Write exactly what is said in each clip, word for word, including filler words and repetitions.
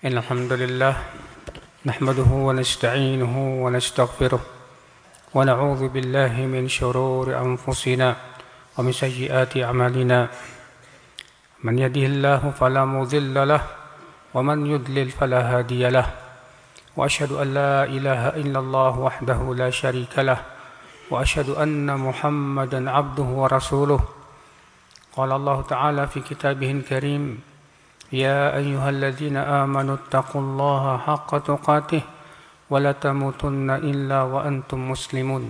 إن الحمد لله نحمده ونستعينه ونستغفره ونعوذ بالله من شرور أنفسنا ومن سيئات أعمالنا من يهده الله فلا مضل له ومن يضلل فلا هادي له وأشهد أن لا إله إلا الله وحده لا شريك له وأشهد أن محمدا عبده ورسوله قال الله تعالى في كتابه الكريم يا أيها الذين آمنوا اتقوا الله حق تقاته ولا تموتن إلا وأنتم مسلمون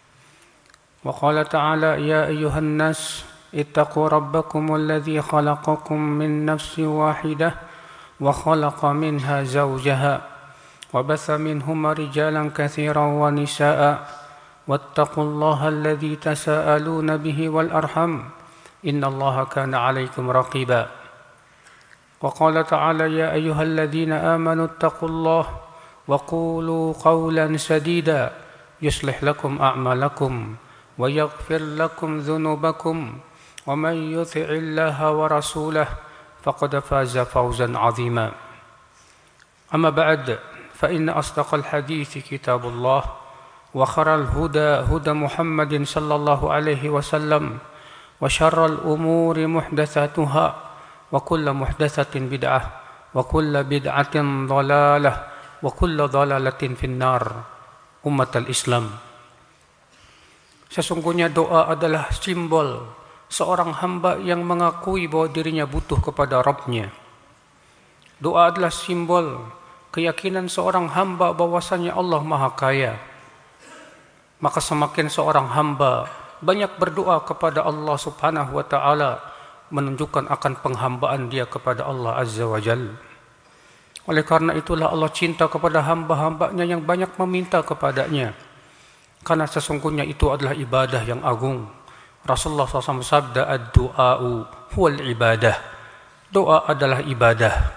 وقال تعالى يا أيها الناس اتقوا ربكم الذي خلقكم من نفس واحدة وخلق منها زوجها وبث منهما رجالا كثيرا ونساء واتقوا الله الذي تساءلون به والأرحم إن الله كان عليكم رقيبا وقال تعالى يا أيها الذين آمنوا اتقوا الله وقولوا قولا سديدا يصلح لكم أعمالكم ويغفر لكم ذنوبكم ومن يطع الله ورسوله فقد فاز فوزا عظيما أما بعد فإن أصدق الحديث كتاب الله وخير الهدى هدى محمد صلى الله عليه وسلم وشر الأمور محدثاتها وكل محدثة بدعة وكل بدعة ضلالة وكل ضلالة في النار umat al-Islam. Sesungguhnya doa adalah simbol seorang hamba yang mengakui bahwa dirinya butuh kepada Rabb-Nya. Doa adalah simbol keyakinan seorang hamba bahwasanya Allah Maha Kaya. Maka semakin seorang hamba banyak berdoa kepada Allah Subhanahu wa taala, menunjukkan akan penghambaan dia kepada Allah Azza wa Jalla. Oleh karena itulah Allah cinta kepada hamba-hambanya yang banyak meminta kepadanya, karena sesungguhnya itu adalah ibadah yang agung. Rasulullah shallallahu alaihi wasallam sabda, ad-du'a'u huwal ibadah. Doa adalah ibadah.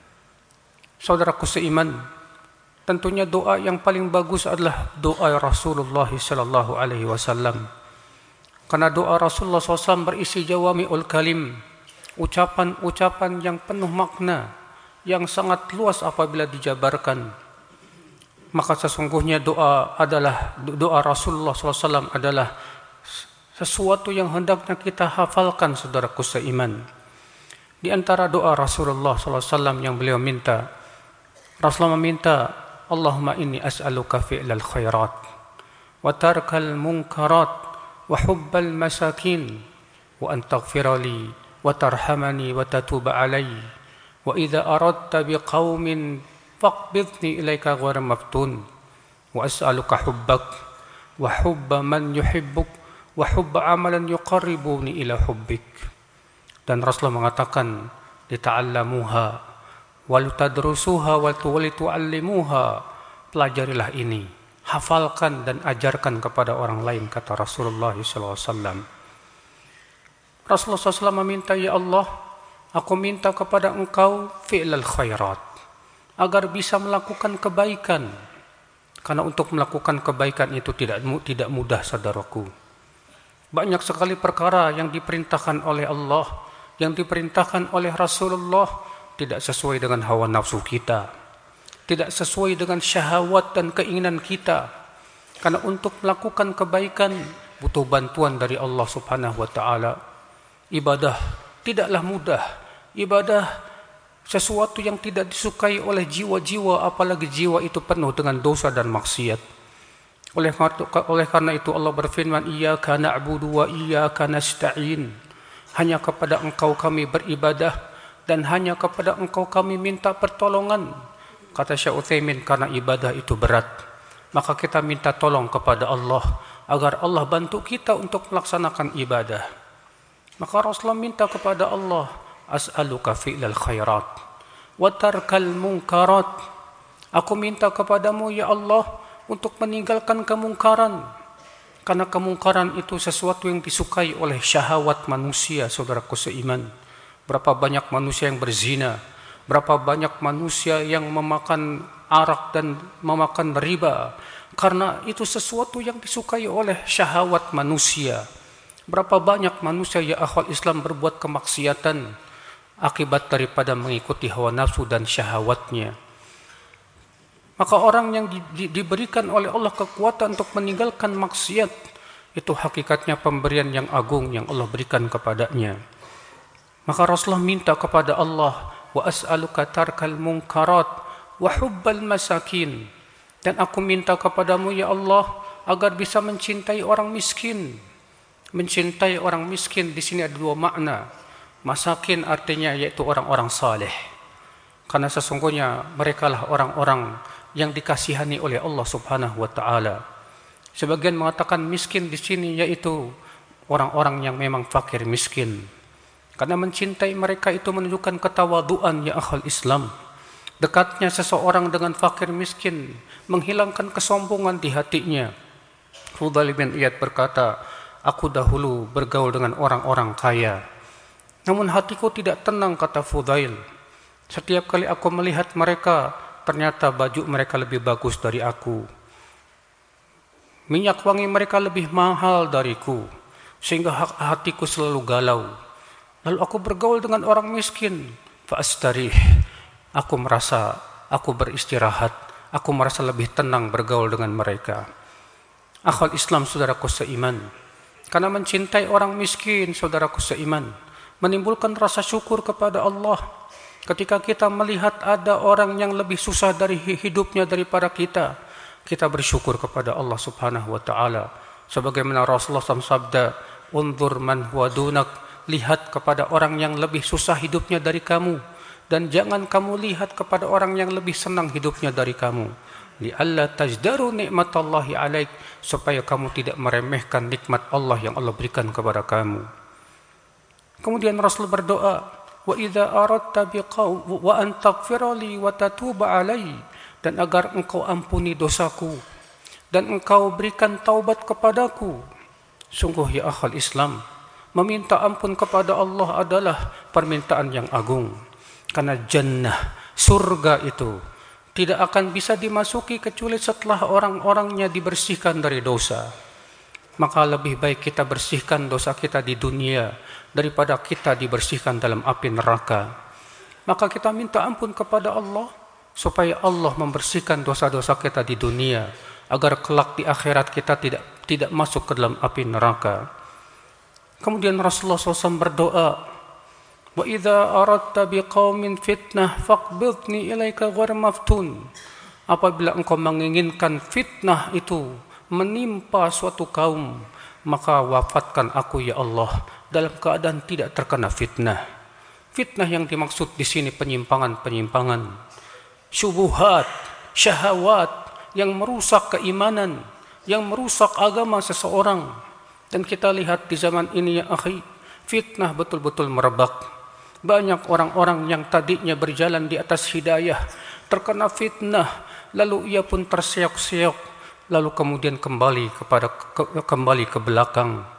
Saudaraku seiman, tentunya doa yang paling bagus adalah doa Rasulullah sallallahu alaihi wasallam. Karena doa Rasulullah shallallahu alaihi wasallam berisi jawami'ul kalim, ucapan-ucapan yang penuh makna, yang sangat luas apabila dijabarkan. Maka sesungguhnya doa adalah doa Rasulullah shallallahu alaihi wasallam adalah sesuatu yang hendaknya kita hafalkan, saudaraku seiman. Di antara doa Rasulullah shallallahu alaihi wasallam yang beliau minta, Rasulullah meminta, Allahumma inni as'aluka fi'lal khairat wa tarkal munkarat wa hubbal masakin wa an taghfira li wa tarhamani wa tatuba alayya wa idza aradta biqaumin faqbidni ilaika ghayra maftun wa as'aluka hubbak wa hubba man yuhibbuk wa hubba amalan yuqarribuni ila hubbik. Dan Rasulullah mengatakan, lita'allamuha wal tadrusuha wa tu'allimuha, pelajarilah ini, hafalkan dan ajarkan kepada orang lain, kata Rasulullah shallallahu alaihi wasallam. Rasulullah shallallahu alaihi wasallam meminta, ya Allah, aku minta kepada engkau fi'lal khairat, agar bisa melakukan kebaikan. Karena untuk melakukan kebaikan itu tidak tidak mudah, saudaraku. Banyak sekali perkara yang diperintahkan oleh Allah, yang diperintahkan oleh Rasulullah, tidak sesuai dengan hawa nafsu kita, tidak sesuai dengan syahwat dan keinginan kita. Karena untuk melakukan kebaikan butuh bantuan dari Allah Subhanahu wa taala. Ibadah tidaklah mudah. Ibadah sesuatu yang tidak disukai oleh jiwa-jiwa, apalagi jiwa itu penuh dengan dosa dan maksiat. Oleh, oleh karena itu Allah berfirman, iyyaka na'budu wa iyyaka nasta'in. Hanya kepada engkau kami beribadah dan hanya kepada engkau kami minta pertolongan. Kata Syekh Utsaimin, karena ibadah itu berat, maka kita minta tolong kepada Allah agar Allah bantu kita untuk melaksanakan ibadah. Maka Rasulullah minta kepada Allah, as'aluka fi'lal khairat wa tarkal munkarat. Aku minta kepadamu ya Allah untuk meninggalkan kemungkaran. Karena kemungkaran itu sesuatu yang disukai oleh syahwat manusia, saudaraku seiman. Berapa banyak manusia yang berzina, berapa banyak manusia yang memakan arak dan memakan riba, karena itu sesuatu yang disukai oleh syahwat manusia. Berapa banyak manusia ya akhwal Islam berbuat kemaksiatan, akibat daripada mengikuti hawa nafsu dan syahwatnya. Maka orang yang di, di, diberikan oleh Allah kekuatan untuk meninggalkan maksiat, itu hakikatnya pemberian yang agung yang Allah berikan kepadanya. Maka Rasulullah minta kepada Allah, wa as'aluka tarkal munkarat wa hubbal masakin. Dan aku minta kepadamu ya Allah agar bisa mencintai orang miskin. Mencintai orang miskin di sini ada dua makna. Masakin artinya yaitu orang-orang saleh. Karena sesungguhnya merekalah orang-orang yang dikasihani oleh Allah Subhanahu wa taala. Sebagian mengatakan miskin di sini yaitu orang-orang yang memang fakir miskin. Karena mencintai mereka itu menunjukkan ketawaduan ya akhal Islam. Dekatnya seseorang dengan fakir miskin menghilangkan kesombongan di hatinya. Fudail bin Iyad berkata, aku dahulu bergaul dengan orang-orang kaya. Namun hatiku tidak tenang, kata Fudail. Setiap kali aku melihat mereka, ternyata baju mereka lebih bagus dari aku. Minyak wangi mereka lebih mahal dariku. Sehingga hatiku selalu galau. Lalu aku bergaul dengan orang miskin. Fa'astarih. Aku merasa, aku beristirahat. Aku merasa lebih tenang bergaul dengan mereka. Akhwal Islam, saudaraku seiman. Karena mencintai orang miskin, saudaraku seiman, menimbulkan rasa syukur kepada Allah. Ketika kita melihat ada orang yang lebih susah dari hidupnya daripada kita, kita bersyukur kepada Allah Subhanahu wa taala. Sebagaimana Rasulullah shallallahu alaihi wasallam sabda, "Unzur man huwa dunak." Lihat kepada orang yang lebih susah hidupnya dari kamu, dan jangan kamu lihat kepada orang yang lebih senang hidupnya dari kamu. Li'alla tajdaru nikmatallahi alaik, supaya kamu tidak meremehkan nikmat Allah yang Allah berikan kepada kamu. Kemudian Rasul berdoa, wa idza aradta biqaum wa an taghfira li wa tatuba alai, dan agar engkau ampuni dosaku dan engkau berikan taubat kepadaku. Sungguh ya akhal Islam, meminta ampun kepada Allah adalah permintaan yang agung. Karena jannah, surga itu tidak akan bisa dimasuki kecuali setelah orang-orangnya dibersihkan dari dosa. Maka lebih baik kita bersihkan dosa kita di dunia daripada kita dibersihkan dalam api neraka. Maka kita minta ampun kepada Allah supaya Allah membersihkan dosa-dosa kita di dunia, agar kelak di akhirat kita tidak tidak masuk ke dalam api neraka. Kemudian Rasulullah shallallahu alaihi wasallam berdoa, wa idza aradta biqaumin fitnah faqbidni ilaika ghairu maftun. Apabila engkau menginginkan fitnah itu menimpa suatu kaum, maka wafatkan aku ya Allah dalam keadaan tidak terkena fitnah. Fitnah yang dimaksud di sini penyimpangan-penyimpangan, syubhat, syahwat yang merusak keimanan, yang merusak agama seseorang. Dan kita lihat di zaman ini ya akhi, fitnah betul-betul merebak. Banyak orang-orang yang tadinya berjalan di atas hidayah terkena fitnah, lalu ia pun terseok-seok, lalu kemudian kembali kepada ke, kembali ke belakang.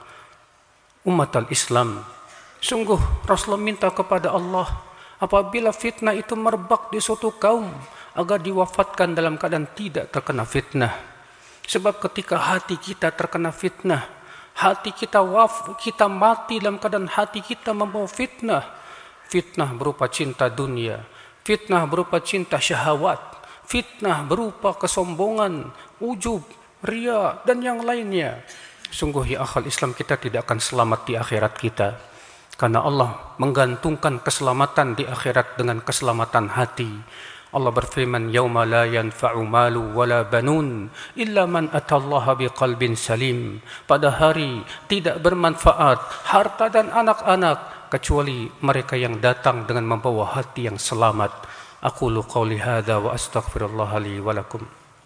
Umat al-Islam, sungguh Rasulullah minta kepada Allah apabila fitnah itu merebak di suatu kaum, agar diwafatkan dalam keadaan tidak terkena fitnah. Sebab ketika hati kita terkena fitnah, hati kita waf, kita mati dalam keadaan hati kita membawa fitnah. Fitnah berupa cinta dunia, fitnah berupa cinta syahwat, fitnah berupa kesombongan, ujub, ria, dan yang lainnya. Sungguh ya akhal Islam, kita tidak akan selamat di akhirat kita. Karena Allah menggantungkan keselamatan di akhirat dengan keselamatan hati. Allah berfirman, yauma la yanfa'u malu wala banun illa man atallaha biqalbin salim. Pada hari tidak bermanfaat harta dan anak-anak kecuali mereka yang datang dengan membawa hati yang selamat. Aqulu qawli hadza wa astaghfirullah li wa lakum.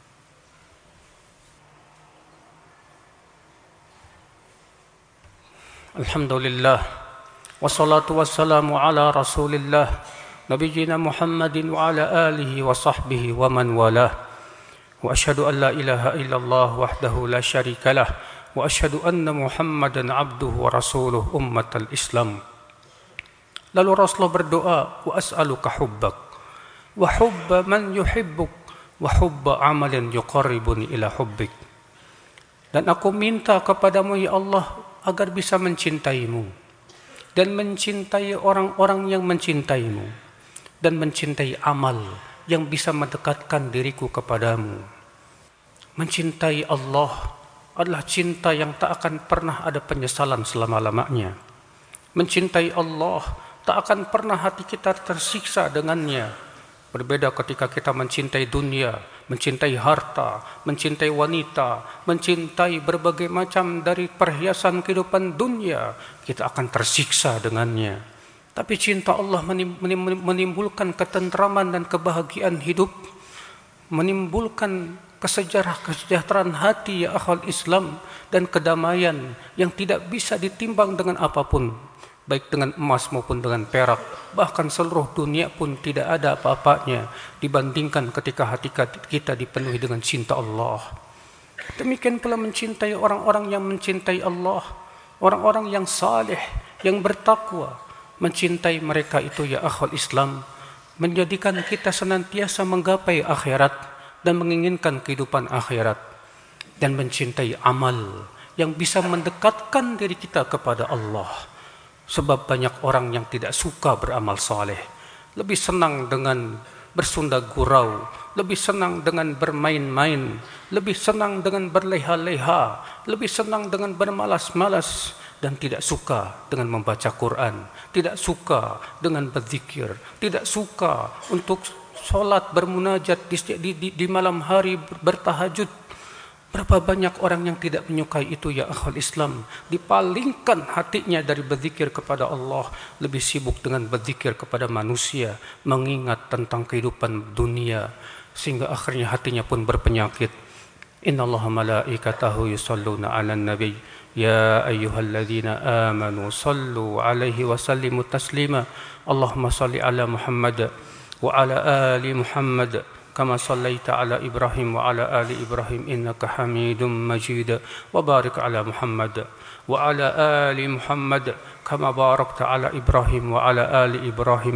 Alhamdulillah wassalatu wassalamu ala Rasulillah Nabiyyina Muhammadin wa ala alihi wa sahbihi wa man walah. Wa asyhadu an la ilaha illallah wahdahu la syarika lah wa asyhadu anna Muhammadan abduhu wa rasuluh ummatal Islam. Lalu Rasulullah berdoa, wa as'aluka hubbak wa hubba man yuhibbuk wa hubba amalin yuqarribuni ila hubbik. Dan aku minta kepadamu ya Allah agar bisa mencintaimu dan mencintai orang-orang yang mencintaimu, dan mencintai amal yang bisa mendekatkan diriku kepadamu. Mencintai Allah adalah cinta yang tak akan pernah ada penyesalan selama-lamanya. Mencintai Allah tak akan pernah hati kita tersiksa dengannya. Berbeda ketika kita mencintai dunia, mencintai harta, mencintai wanita, mencintai berbagai macam dari perhiasan kehidupan dunia, kita akan tersiksa dengannya. Tapi cinta Allah menimbulkan ketentraman dan kebahagiaan hidup, menimbulkan kesejahteraan hati ya akhwal Islam, dan kedamaian yang tidak bisa ditimbang dengan apapun, baik dengan emas maupun dengan perak. Bahkan seluruh dunia pun tidak ada apa-apanya dibandingkan ketika hati kita dipenuhi dengan cinta Allah. Demikian pula mencintai orang-orang yang mencintai Allah, orang-orang yang saleh, yang bertakwa. Mencintai mereka itu ya akhwal Islam menjadikan kita senantiasa menggapai akhirat dan menginginkan kehidupan akhirat. Dan mencintai amal yang bisa mendekatkan diri kita kepada Allah. Sebab banyak orang yang tidak suka beramal saleh, lebih senang dengan bersunda gurau, lebih senang dengan bermain-main, lebih senang dengan berleha-leha, lebih senang dengan bermalas-malas, dan tidak suka dengan membaca Quran, tidak suka dengan berzikir, tidak suka untuk sholat bermunajat di, di, di, di malam hari bertahajud. Berapa banyak orang yang tidak menyukai itu ya akhwal Islam. Dipalingkan hatinya dari berzikir kepada Allah, lebih sibuk dengan berzikir kepada manusia, mengingat tentang kehidupan dunia, sehingga akhirnya hatinya pun berpenyakit. Innallaha malaikatahu yusalluna 'alan nabiy ya ayyuhalladzina amanu sallu 'alaihi wa sallimu taslima. Allahumma salli 'ala Muhammad wa 'ala ali Muhammad كما صليت على إبراهيم وعلى آل إبراهيم إنك حميد مجيد وبارك على محمد وعلى آل محمد كما باركت على إبراهيم وعلى آل إبراهيم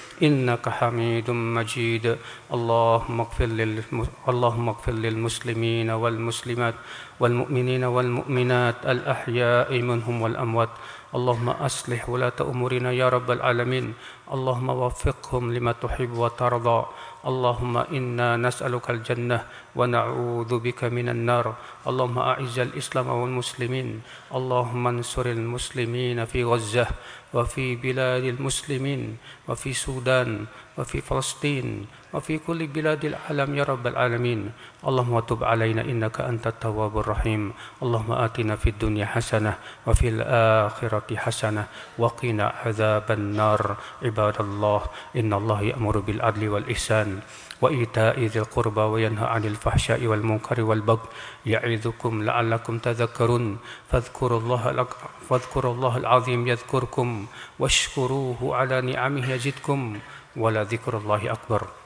إنك حميد مجيد اللهم اغفر اللهم اغفر للمسلمين والمسلمات والمؤمنين والمؤمنات الأحياء منهم والأموات اللهم أصلح ولاة أمورنا يا رب العالمين اللهم وفقهم لما تحب وترضى اللهم إنا نسألك الجنة ونعوذ بك من النار اللهم أعز الإسلام والمسلمين اللهم انصر المسلمين في غزة وفي بلاد المسلمين وفي السودان وفي فلسطين وفي كل بلاد العالم يا رب العالمين اللهم تب علينا إنك أنت التواب الرحيم اللهم آتنا في الدنيا حسنة وفي الآخرة حسنة وقنا عذاب النار عباد الله إن الله يأمر بالعدل والإحسان وإيتاء ذي القربى وينهى عن الفحشاء والمنكر والبغي يعظكم لعلكم تذكرون فاذكروا الله فاذكروا الله العظيم يذكركم واشكروه على نعمه يزدكم ولذكر الله أكبر